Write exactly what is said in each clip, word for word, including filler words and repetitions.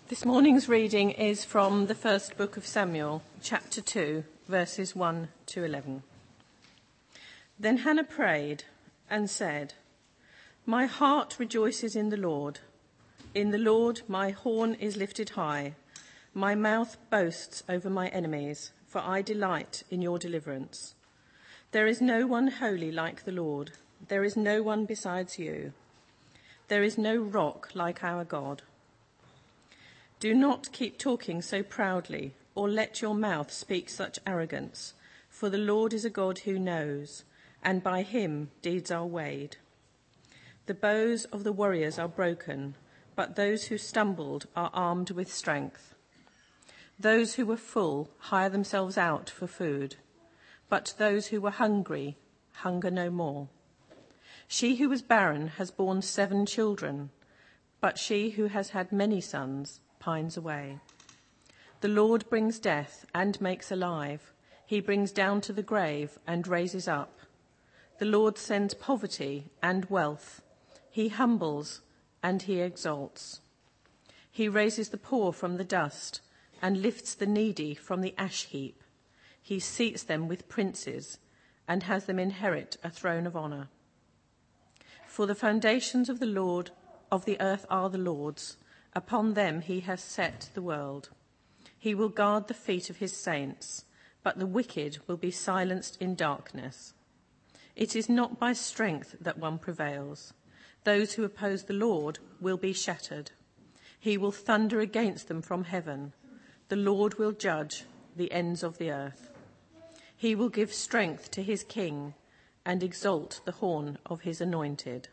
This morning's reading is from the first book of Samuel, chapter two, verses one to eleven. Then Hannah prayed and said, "My heart rejoices in the Lord. In the Lord my horn is lifted high. My mouth boasts over my enemies, for I delight in your deliverance. There is no one holy like the Lord. There is no one besides you. There is no rock like our God. Do not keep talking so proudly, or let your mouth speak such arrogance, for the Lord is a God who knows, and by him deeds are weighed. The bows of the warriors are broken, but those who stumbled are armed with strength. Those who were full hire themselves out for food, but those who were hungry hunger no more. She who was barren has borne seven children, but she who has had many sons pines away. The Lord brings death and makes alive. He brings down to the grave and raises up. The Lord sends poverty and wealth. He humbles and he exalts. He raises the poor from the dust and lifts the needy from the ash heap. He seats them with princes and has them inherit a throne of honor. For the foundations of the Lord of the earth are the Lord's. Upon them he has set the world. He will guard the feet of his saints, but the wicked will be silenced in darkness. It is not by strength that one prevails. Those who oppose the Lord will be shattered. He will thunder against them from heaven. The Lord will judge the ends of the earth. He will give strength to his king and exalt the horn of his anointed."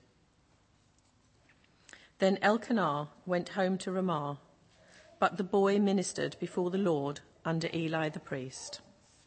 Then Elkanah went home to Ramah, but the boy ministered before the Lord under Eli the priest.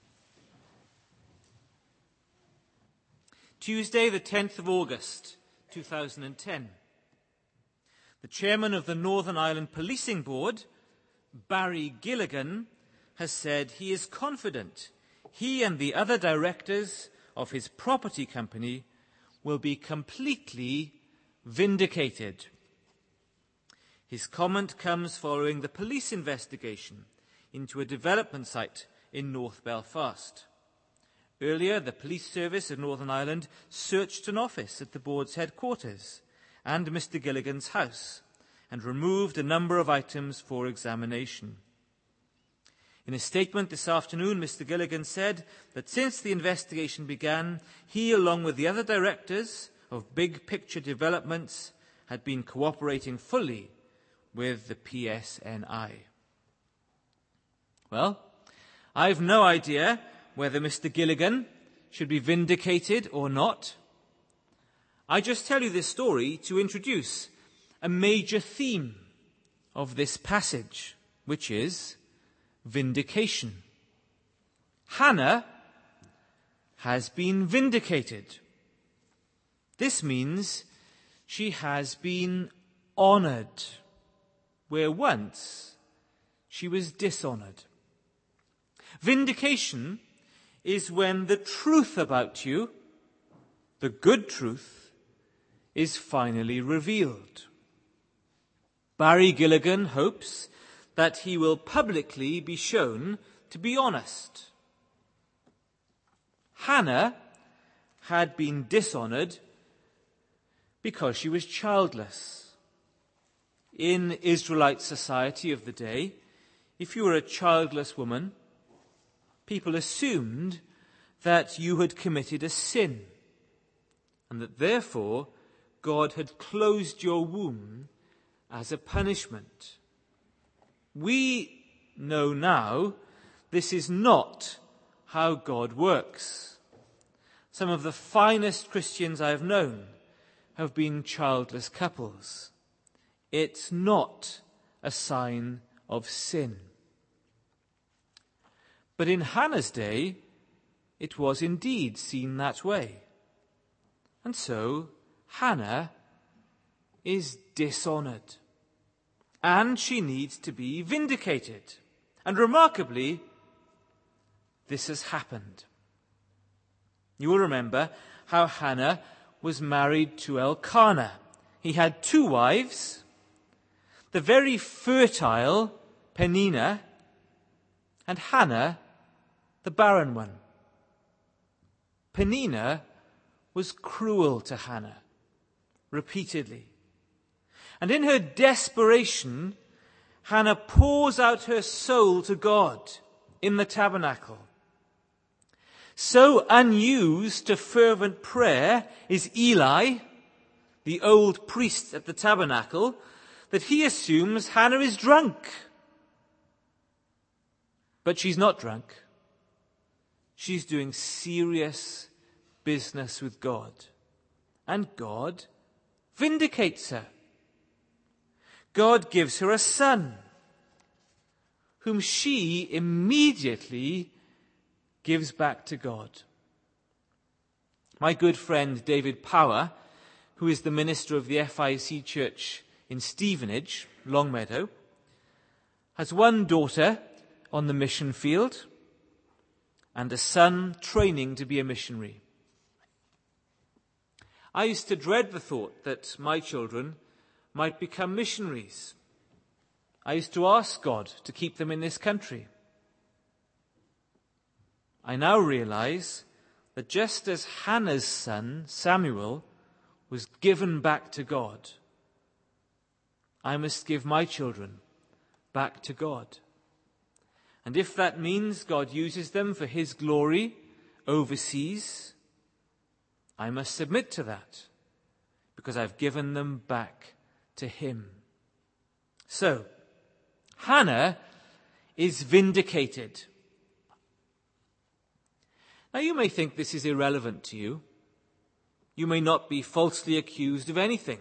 Tuesday, the tenth of August, two thousand ten. The chairman of the Northern Ireland Policing Board, Barry Gilligan, has said he is confident he and the other directors of his property company will be completely vindicated. His comment comes following the police investigation into a development site in North Belfast. Earlier, the police service of Northern Ireland searched an office at the board's headquarters and Mr Gilligan's house and removed a number of items for examination. In a statement this afternoon, Mr Gilligan said that since the investigation began, he, along with the other directors of big picture developments, had been cooperating fully with the P S N I. Well, I've no idea whether Mr Gilligan should be vindicated or not. I just tell you this story to introduce a major theme of this passage, which is vindication. Hannah has been vindicated. This means she has been honored, where once she was dishonored. Vindication is when the truth about you, the good truth, is finally revealed. Barry Gilligan hopes that he will publicly be shown to be honest. Hannah had been dishonored because she was childless. In Israelite society of the day, if you were a childless woman, people assumed that you had committed a sin and that therefore God had closed your womb as a punishment. We know now this is not how God works. Some of the finest Christians I have known have been childless couples. It's not a sign of sin. But in Hannah's day, it was indeed seen that way. And so Hannah is dishonored. And she needs to be vindicated. And remarkably, this has happened. You will remember how Hannah was married to Elkanah. He had two wives. the very fertile Peninnah, and Hannah, the barren one. Peninnah was cruel to Hannah, repeatedly. And in her desperation, Hannah pours out her soul to God in the tabernacle. So unused to fervent prayer is Eli, the old priest at the tabernacle, that he assumes Hannah is drunk. But she's not drunk. She's doing serious business with God. And God vindicates her. God gives her a son, whom she immediately gives back to God. My good friend David Power, who is the minister of the F I C Church in Stevenage, Longmeadow, has one daughter on the mission field and a son training to be a missionary. I used to dread the thought that my children might become missionaries. I used to ask God to keep them in this country. I now realize that just as Hannah's son, Samuel, was given back to God, I must give my children back to God. And if that means God uses them for his glory overseas, I must submit to that, because I've given them back to him. So, Hannah is vindicated. Now you may think this is irrelevant to you. You may not be falsely accused of anything.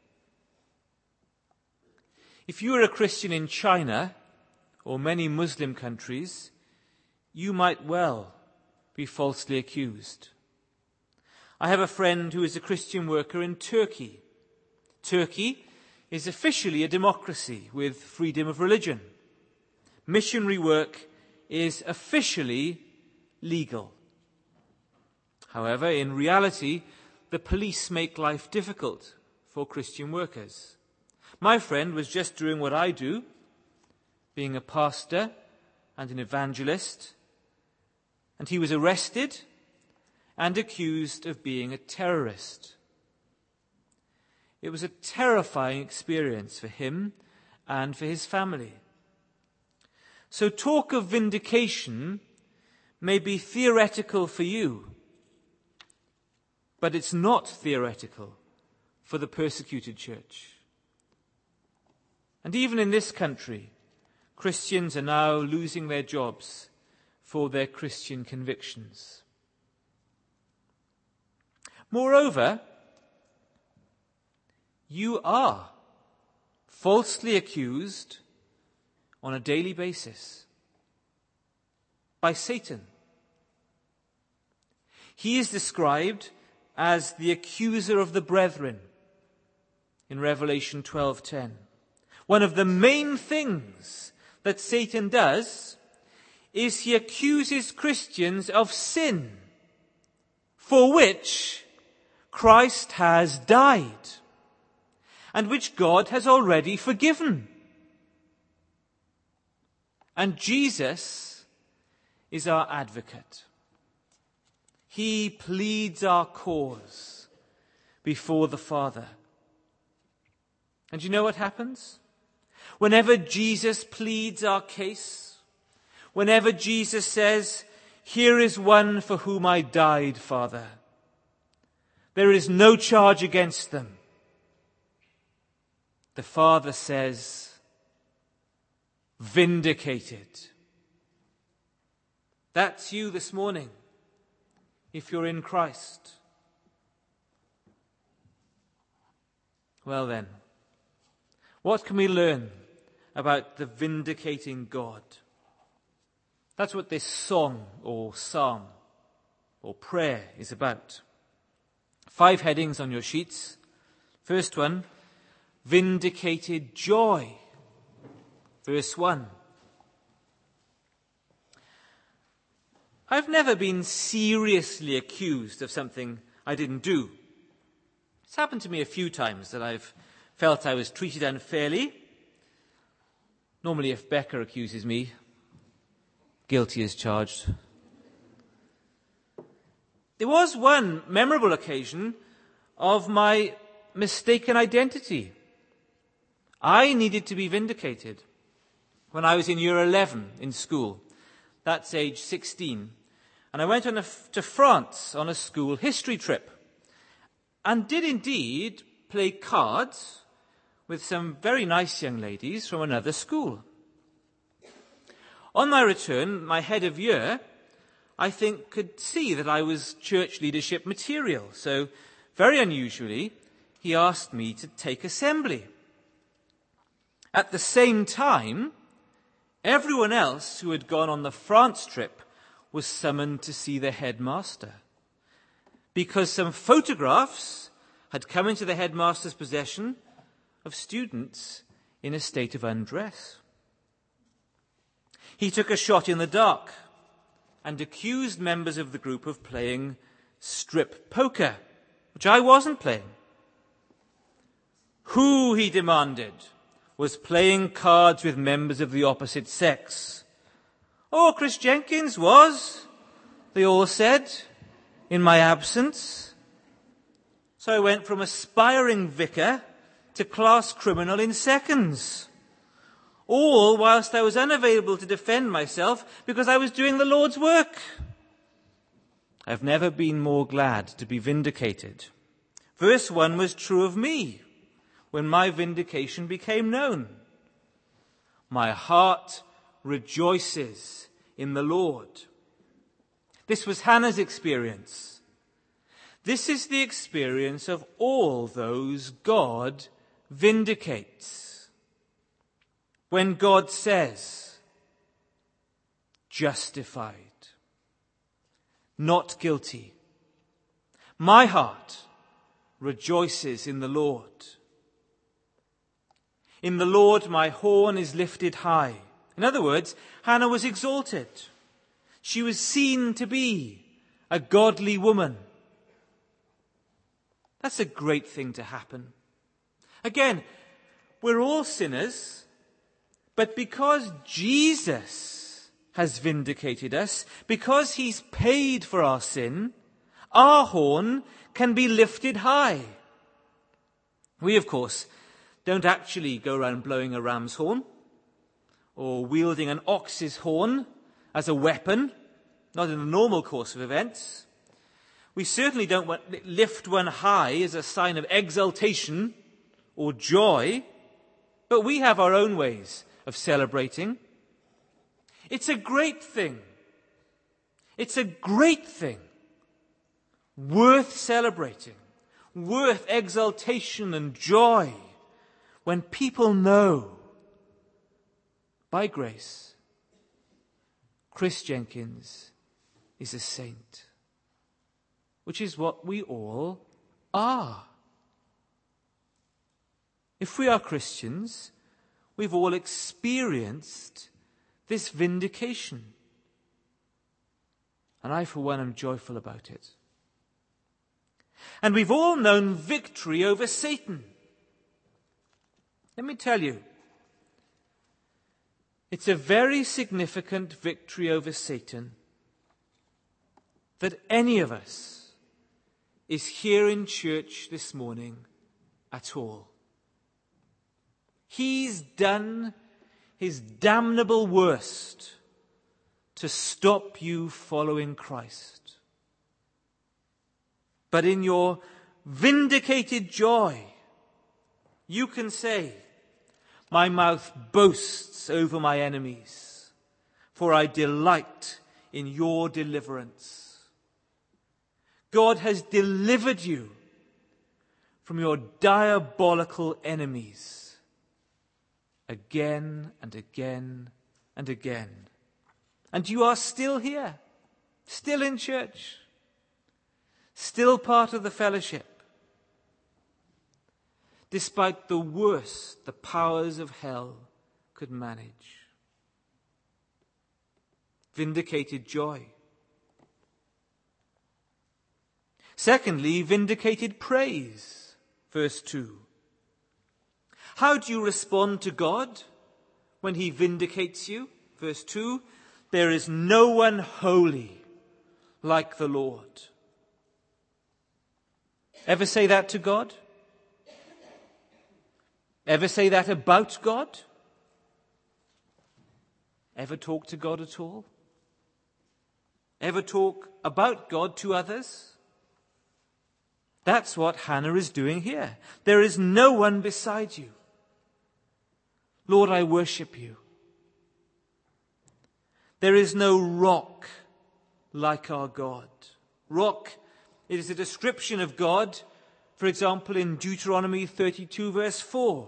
If you are a Christian in China or many Muslim countries, you might well be falsely accused. I have a friend who is a Christian worker in Turkey. Turkey is officially a democracy with freedom of religion. Missionary work is officially legal. However, in reality, the police make life difficult for Christian workers. My friend was just doing what I do, being a pastor and an evangelist, and he was arrested and accused of being a terrorist. It was a terrifying experience for him and for his family. So talk of vindication may be theoretical for you, but it's not theoretical for the persecuted church. And even in this country, Christians are now losing their jobs for their Christian convictions. Moreover, you are falsely accused on a daily basis by Satan. He is described as the accuser of the brethren in Revelation twelve ten. One of the main things that Satan does is he accuses Christians of sin for which Christ has died and which God has already forgiven. And Jesus is our advocate. He pleads our cause before the Father. And you know what happens? Whenever Jesus pleads our case, whenever Jesus says, "Here is one for whom I died, Father," there is no charge against them. The Father says, "Vindicated." That's you this morning, if you're in Christ. Well then, what can we learn about the vindicating God? That's what this song or psalm or prayer is about. Five headings on your sheets. First one, vindicated joy. Verse one. I've never been seriously accused of something I didn't do. It's happened to me a few times that I've felt I was treated unfairly, Normally, if Becca accuses me, guilty as charged. There was one memorable occasion of my mistaken identity. I needed to be vindicated when I was in year eleven in school. That's age sixteen. And I went on a, to France on a school history trip and did indeed play cards with some very nice young ladies from another school. On my return, my head of year, I think, could see that I was church leadership material. So, very unusually, he asked me to take assembly. At the same time, everyone else who had gone on the France trip was summoned to see the headmaster, because some photographs had come into the headmaster's possession of students in a state of undress. He took a shot in the dark and accused members of the group of playing strip poker, which I wasn't playing. Who, he demanded, was playing cards with members of the opposite sex? Oh, Chris Jenkins was, they all said, in my absence. So I went from aspiring vicar to class criminal in seconds. All whilst I was unavailable to defend myself because I was doing the Lord's work. I've never been more glad to be vindicated. Verse one was true of me when my vindication became known. My heart rejoices in the Lord. This was Hannah's experience. This is the experience of all those God vindicates. When God says, justified, not guilty, my heart rejoices in the Lord. In the Lord my horn is lifted high. In other words, Hannah was exalted. She was seen to be a godly woman. That's a great thing to happen. Again, we're all sinners, but because Jesus has vindicated us, because he's paid for our sin, our horn can be lifted high. We, of course, don't actually go around blowing a ram's horn or wielding an ox's horn as a weapon, not in the normal course of events. We certainly don't want, lift one high as a sign of exultation or joy, but we have our own ways of celebrating. It's a great thing. It's a great thing. Worth celebrating, worth exultation and joy when people know, by grace, Chris Jenkins is a saint, which is what we all are. If we are Christians, we've all experienced this vindication. And I, for one, am joyful about it. And we've all known victory over Satan. Let me tell you, it's a very significant victory over Satan that any of us is here in church this morning at all. He's done his damnable worst to stop you following Christ. But in your vindicated joy, you can say, my mouth boasts over my enemies, for I delight in your deliverance. God has delivered you from your diabolical enemies again and again and again. And you are still here, still in church, still part of the fellowship, despite the worst the powers of hell could manage. Vindicated joy. Secondly, vindicated praise. Verse two. How do you respond to God when he vindicates you. Verse two, there is no one holy like the Lord. Ever say that to God? Ever say that about God? Ever talk to God at all? Ever talk about God to others? That's what Hannah is doing here. There is no one beside you. Lord, I worship you. There is no rock like our God. Rock, it is a description of God, for example, in Deuteronomy thirty-two, verse four.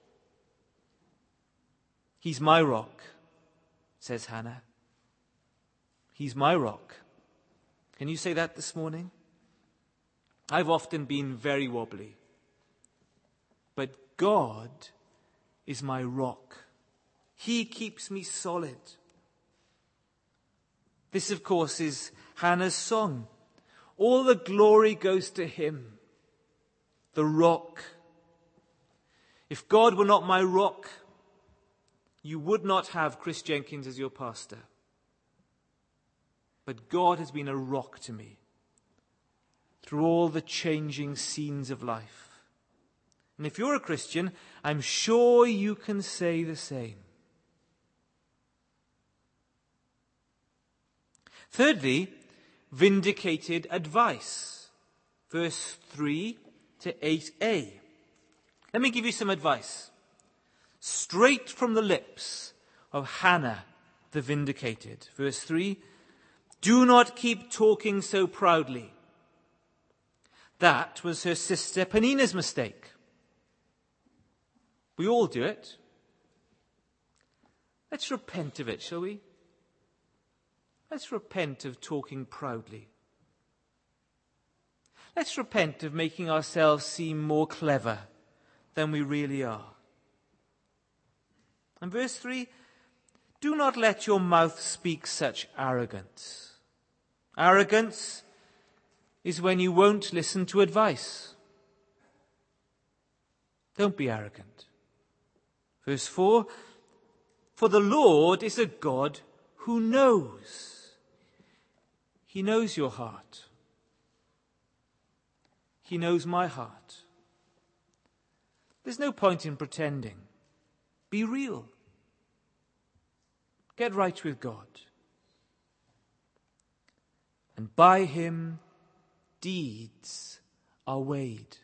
He's my rock, says Hannah. He's my rock. Can you say that this morning? I've often been very wobbly. But God is my rock. He keeps me solid. This, of course, is Hannah's song. All the glory goes to him, the rock. If God were not my rock, you would not have Chris Jenkins as your pastor. But God has been a rock to me through all the changing scenes of life. And if you're a Christian, I'm sure you can say the same. Thirdly, vindicated advice. Verse three to eight a. Let me give you some advice. Straight from the lips of Hannah the vindicated. Verse three, do not keep talking so proudly. That was her sister Penina's mistake. We all do it. Let's repent of it, shall we? Let's repent of talking proudly. Let's repent of making ourselves seem more clever than we really are. And verse three, do not let your mouth speak such arrogance. Arrogance is when you won't listen to advice. Don't be arrogant. Verse four, for the Lord is a God who knows. He knows your heart. He knows my heart. There's no point in pretending. Be real. Get right with God. And by him, deeds are weighed.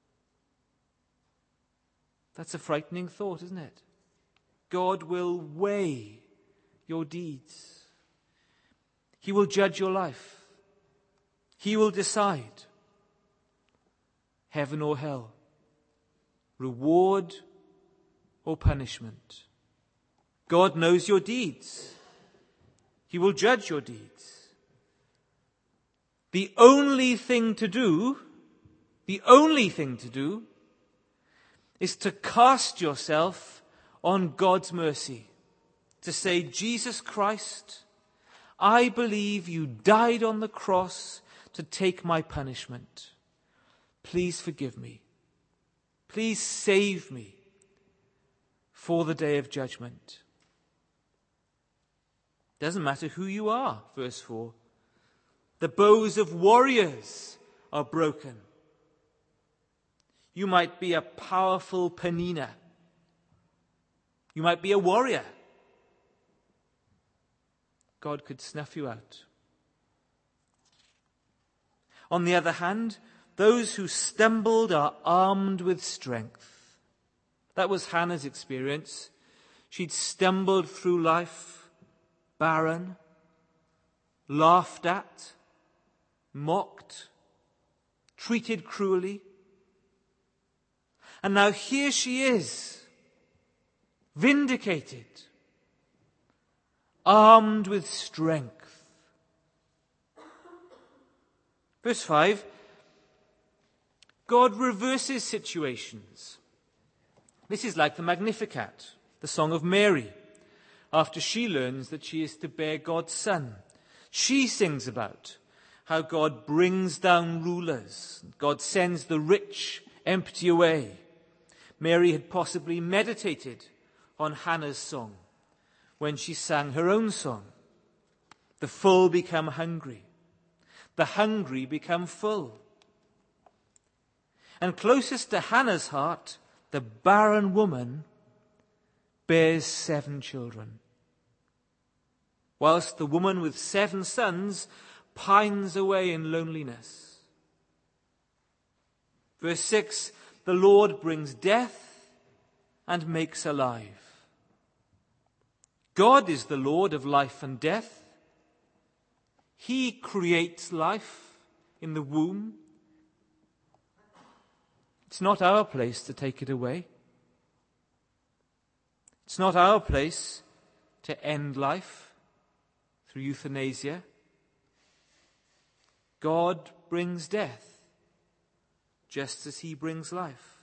That's a frightening thought, isn't it? God will weigh your deeds. He will judge your life. He will decide. Heaven or hell. Reward or punishment. God knows your deeds. He will judge your deeds. The only thing to do, the only thing to do, is to cast yourself on God's mercy. To say, Jesus Christ, I believe you died on the cross to take my punishment. Please forgive me. Please save me for the day of judgment. Doesn't matter who you are, verse four. The bows of warriors are broken. You might be a powerful Penina. You might be a warrior. God could snuff you out. On the other hand, those who stumbled are armed with strength. That was Hannah's experience. She'd stumbled through life, barren, laughed at, mocked, treated cruelly. And now here she is, vindicated, armed with strength. Verse five, God reverses situations. This is like the Magnificat, the song of Mary, after she learns that she is to bear God's son. She sings about how God brings down rulers. God sends the rich empty away. Mary had possibly meditated on Hannah's song. when she sang her own song. The full become hungry. The hungry become full. And closest to Hannah's heart, the barren woman bears seven children, whilst the woman with seven sons pines away in loneliness. Verse six, the Lord brings death and makes alive. God is the Lord of life and death. He creates life in the womb. It's not our place to take it away. It's not our place to end life through euthanasia. God brings death, just as he brings life.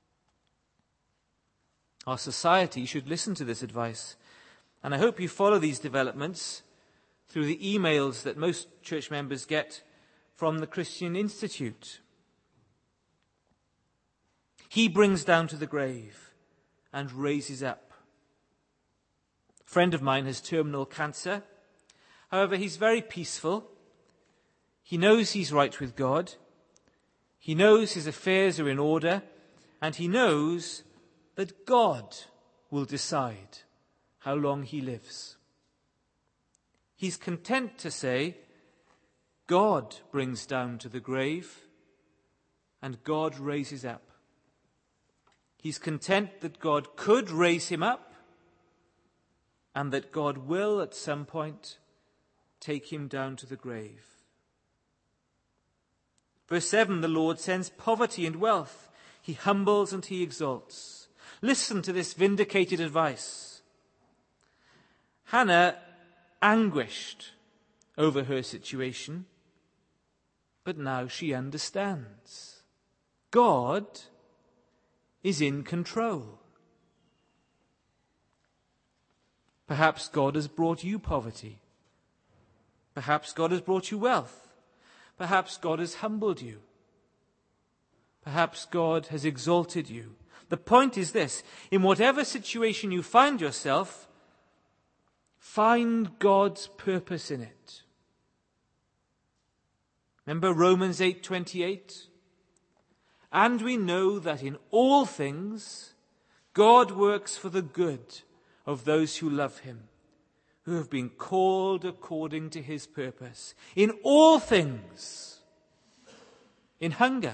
Our society should listen to this advice, and I hope you follow these developments through the emails that most church members get from the Christian Institute. He brings down to the grave and raises up. A friend of mine has terminal cancer. However, he's very peaceful. He knows he's right with God. He knows his affairs are in order. And he knows that God will decide how long he lives. He's content to say, God brings down to the grave and God raises up. He's content that God could raise him up and that God will at some point take him down to the grave. Verse seven, the Lord sends poverty and wealth. He humbles and he exalts. Listen to this vindicated advice. Hannah anguished over her situation, but now she understands. God is in control. Perhaps God has brought you poverty. Perhaps God has brought you wealth. Perhaps God has humbled you. Perhaps God has exalted you. The point is this: in whatever situation you find yourself, find God's purpose in it. Remember Romans eight twenty-eight? And we know that in all things God works for the good of those who love him, who have been called according to his purpose. In all things. In hunger.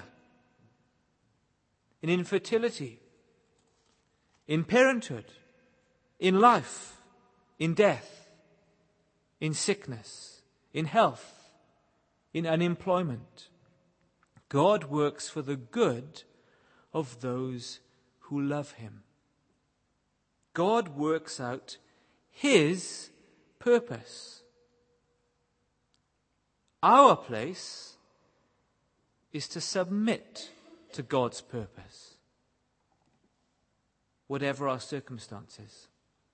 In infertility. In parenthood. In life. In death. In sickness. In health. In unemployment. God works for the good of those who love him. God works out his purpose. Our place is to submit to God's purpose, whatever our circumstances.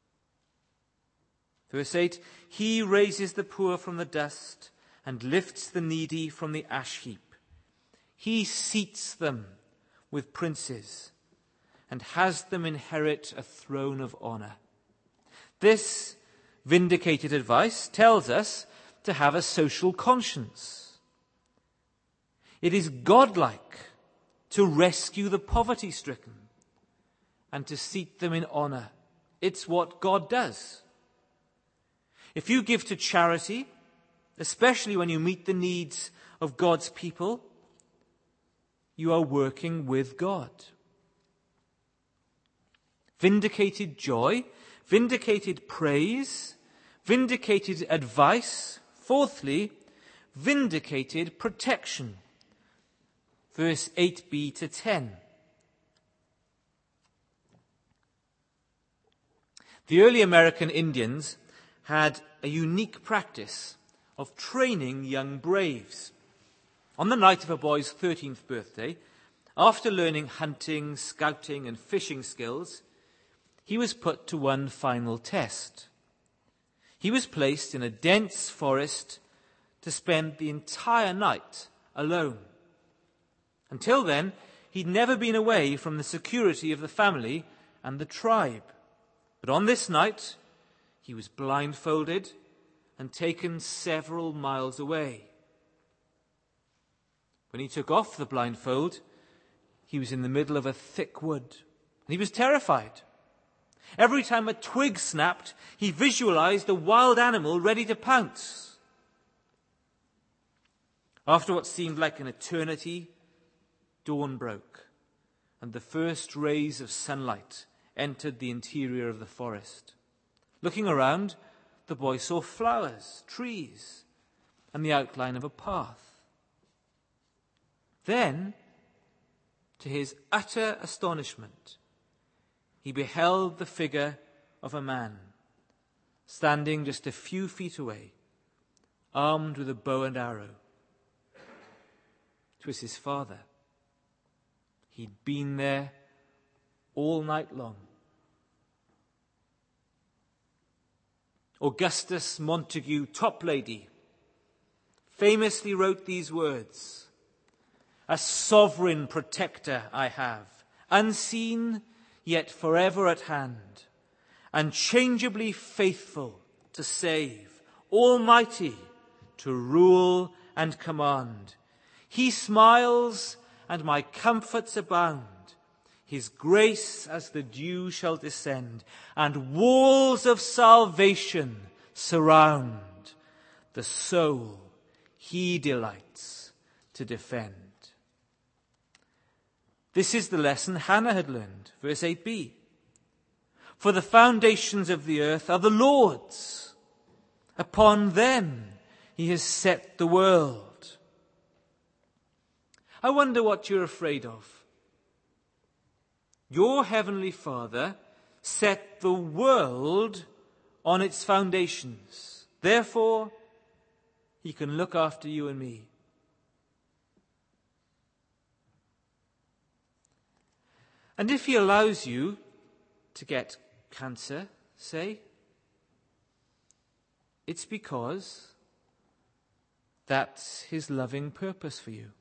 Verse eight, he raises the poor from the dust and lifts the needy from the ash heap. He seats them with princes and has them inherit a throne of honor. This vindicated advice tells us to have a social conscience. It is godlike to rescue the poverty-stricken and to seat them in honor. It's what God does. If you give to charity, especially when you meet the needs of God's people, you are working with God. Vindicated joy, vindicated praise, vindicated advice. Fourthly, vindicated protection. Verse eight b to ten. The early American Indians had a unique practice of training young braves. On the night of a boy's thirteenth birthday, after learning hunting, scouting, and fishing skills, he was put to one final test. He was placed in a dense forest to spend the entire night alone. Until then, he'd never been away from the security of the family and the tribe. But on this night, he He was blindfolded and taken several miles away. When he took off the blindfold, he was in the middle of a thick wood, and he was terrified. Every time a twig snapped, he visualized a wild animal ready to pounce. After what seemed like an eternity, dawn broke, and the first rays of sunlight entered the interior of the forest. Looking around, the boy saw flowers, trees, and the outline of a path. Then, to his utter astonishment, he beheld the figure of a man standing just a few feet away, armed with a bow and arrow. It was his father. He'd been there all night long. Augustus Montagu Toplady famously wrote these words: "A sovereign protector I have, unseen yet forever at hand, unchangeably faithful to save, almighty to rule and command. He smiles and my comforts abound. His grace as the dew shall descend, and walls of salvation surround the soul he delights to defend." This is the lesson Hannah had learned, verse eight b. "For the foundations of the earth are the Lord's. Upon them he has set the world." I wonder what you're afraid of. Your heavenly Father set the world on its foundations. Therefore, he can look after you and me. And if he allows you to get cancer, say, it's because that's his loving purpose for you.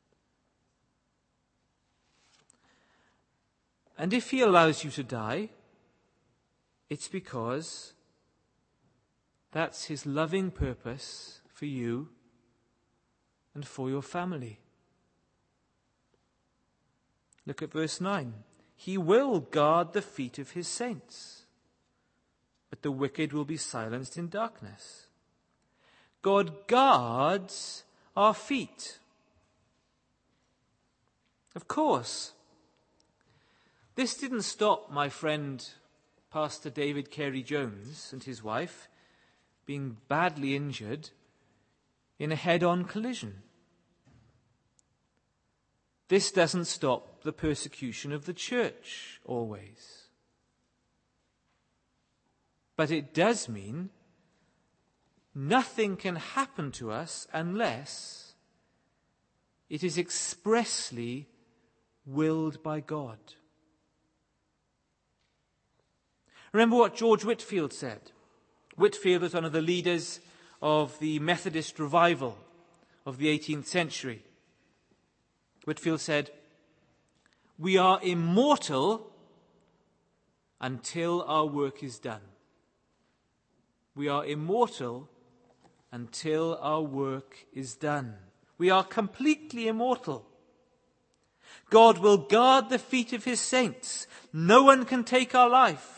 And if he allows you to die, it's because that's his loving purpose for you and for your family. Look at verse nine. "He will guard the feet of his saints, but the wicked will be silenced in darkness." God guards our feet. Of course, this didn't stop my friend Pastor David Carey-Jones and his wife being badly injured in a head-on collision. This doesn't stop the persecution of the church always. But it does mean nothing can happen to us unless it is expressly willed by God. Remember what George Whitefield said. Whitefield was one of the leaders of the Methodist revival of the eighteenth century. Whitefield said, "We are immortal until our work is done." We are immortal until our work is done. We are completely immortal. God will guard the feet of his saints. No one can take our life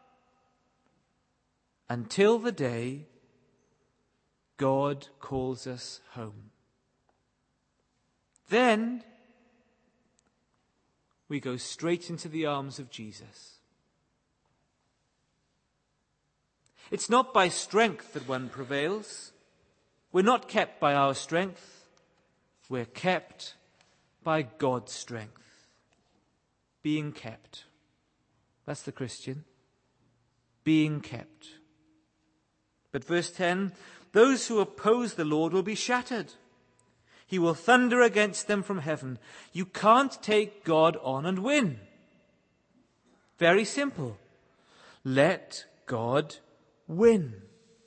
until the day God calls us home. Then we go straight into the arms of Jesus. It's not by strength that one prevails. We're not kept by our strength. We're kept by God's strength. Being kept. That's the Christian. Being kept. But verse ten, "Those who oppose the Lord will be shattered. He will thunder against them from heaven." You can't take God on and win. Very simple. Let God win.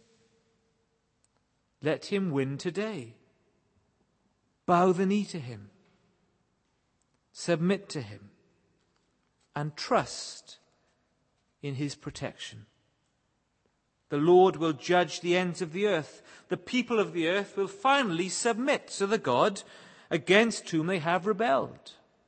Let him win today. Bow the knee to him. Submit to him. And trust in his protection. The Lord will judge the ends of the earth. The people of the earth will finally submit to the God against whom they have rebelled.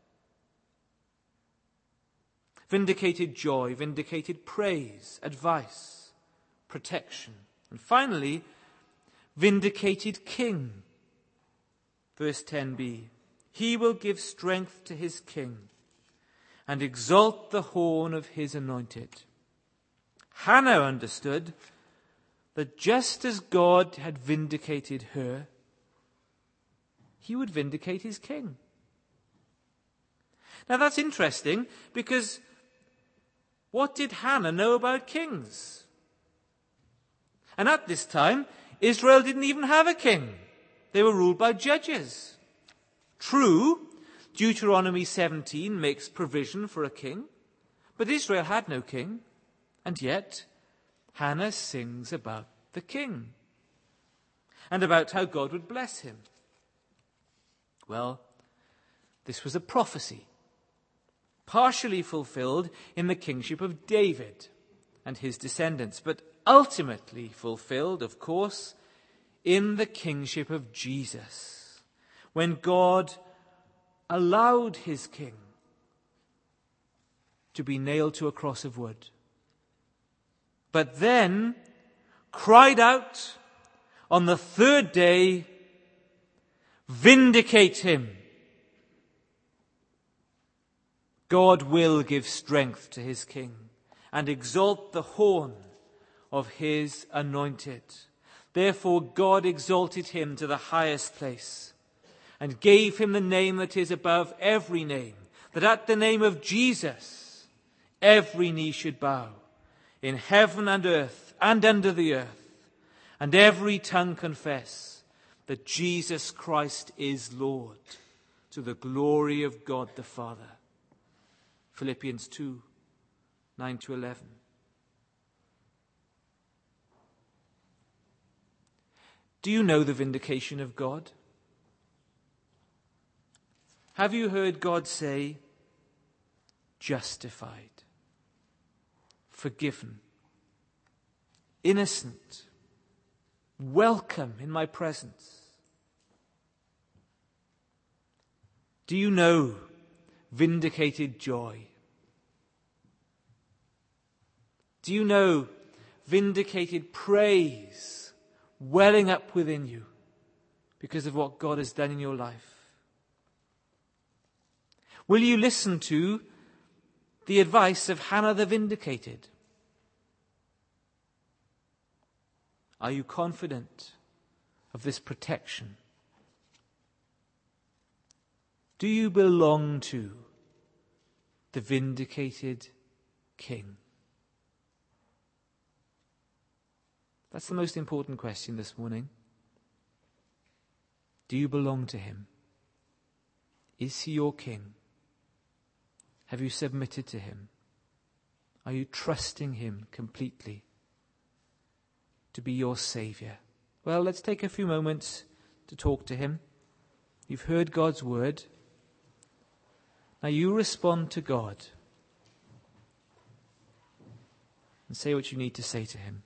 Vindicated joy, vindicated praise, advice, protection. And finally, vindicated king. Verse ten b. He will give strength to his king and exalt the horn of his anointed. Hannah understood that just as God had vindicated her, he would vindicate his king. Now that's interesting, because what did Hannah know about kings? And at this time, Israel didn't even have a king. They were ruled by judges. True, Deuteronomy seventeen makes provision for a king, but Israel had no king, and yet Hannah sings about the king and about how God would bless him. Well, this was a prophecy, partially fulfilled in the kingship of David and his descendants, but ultimately fulfilled, of course, in the kingship of Jesus, when God allowed his king to be nailed to a cross of wood, but then cried out on the third day, "Vindicate him." God will give strength to his king and exalt the horn of his anointed. Therefore God exalted him to the highest place and gave him the name that is above every name, that at the name of Jesus every knee should bow, in heaven and earth and under the earth, and every tongue confess that Jesus Christ is Lord, to the glory of God the Father. Philippians two, nine to eleven. Do you know the vindication of God? Have you heard God say, justified, forgiven, innocent, welcome in my presence? Do you know vindicated joy? Do you know vindicated praise welling up within you because of what God has done in your life? Will you listen to the advice of Hannah the vindicated? Are you confident of this protection? Do you belong to the vindicated King? That's the most important question this morning. Do you belong to him? Is he your King? Have you submitted to him? Are you trusting him completely to be your Saviour? Well, let's take a few moments to talk to him. You've heard God's word. Now you respond to God and say what you need to say to him.